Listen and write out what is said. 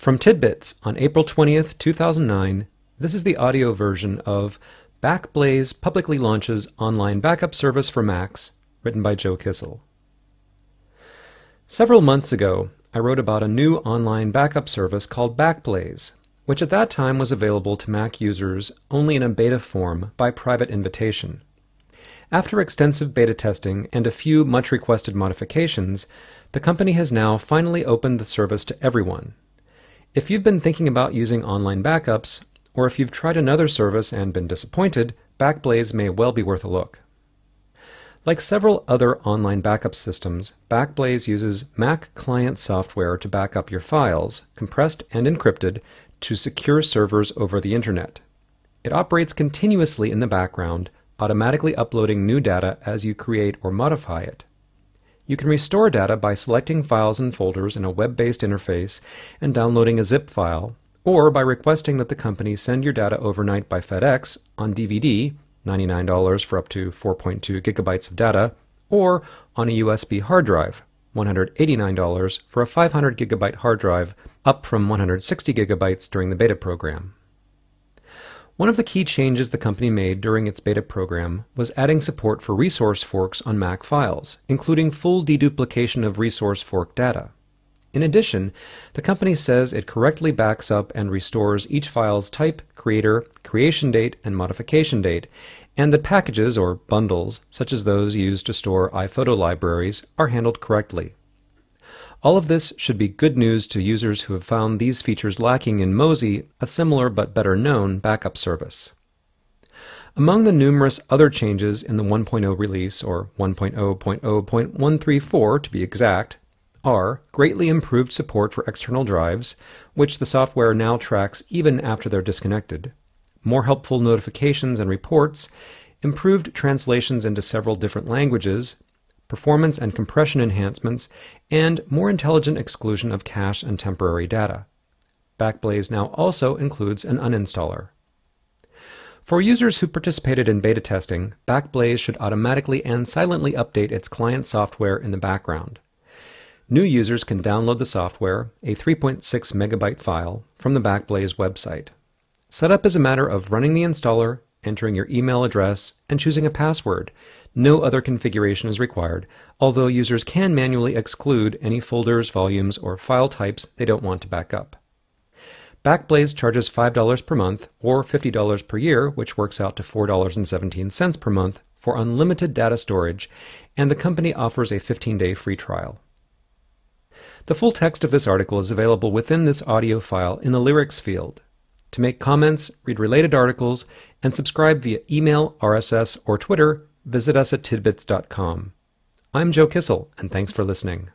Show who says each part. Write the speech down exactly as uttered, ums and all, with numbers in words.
Speaker 1: From Tidbits on April twentieth, two thousand nine, this is the audio version of Backblaze publicly launches online backup service for Macs, written by Joe Kissel. Several months ago, I wrote about a new online backup service called Backblaze, which at that time was available to Mac users only in a beta form by private invitation. After extensive beta testing and a few much requested modifications, the company has now finally opened the service to everyone. If you've been thinking about using online backups, or if you've tried another service and been disappointed, Backblaze may well be worth a look. Like several other online backup systems, Backblaze uses Mac client software to back up your files, compressed and encrypted, to secure servers over the Internet. It operates continuously in the background, automatically uploading new data as you create or modify it. You can restore data by selecting files and folders in a web-based interface and downloading a zip file, or by requesting that the company send your data overnight by FedEx on D V D, ninety-nine dollars for up to four point two gigabytes of data, or on a U S B hard drive, one hundred eighty-nine dollars for a five hundred gigabyte hard drive, up from one hundred sixty gigabytes during the beta program. One of the key changes the company made during its beta program was adding support for resource forks on Mac files, including full deduplication of resource fork data. In addition, the company says it correctly backs up and restores each file's type, creator, creation date, and modification date, and that packages or bundles, such as those used to store iPhoto libraries, are handled correctly. All of this should be good news to users who have found these features lacking in Mozy, a similar but better known backup service. Among the numerous other changes in the one point oh release, or one point oh point oh point one three four to be exact, are greatly improved support for external drives, which the software now tracks even after they're disconnected, more helpful notifications and reports, improved translations into several different languages, performance and compression enhancements, and more intelligent exclusion of cache and temporary data. Backblaze now also includes an uninstaller. For users who participated in beta testing, Backblaze should automatically and silently update its client software in the background. New users can download the software, a three point six megabyte file, from the Backblaze website. Setup is a matter of running the installer, entering your email address, and choosing a password. No other configuration is required, although users can manually exclude any folders, volumes, or file types they don't want to back up. Backblaze charges five dollars per month or fifty dollars per year, which works out to four dollars and seventeen cents per month for unlimited data storage, and the company offers a fifteen day free trial. The full text of this article is available within this audio file in the lyrics field. To make comments, read related articles, and subscribe via email, R S S, or Twitter, visit us at tidbits dot com. I'm Joe Kissel, and thanks for listening.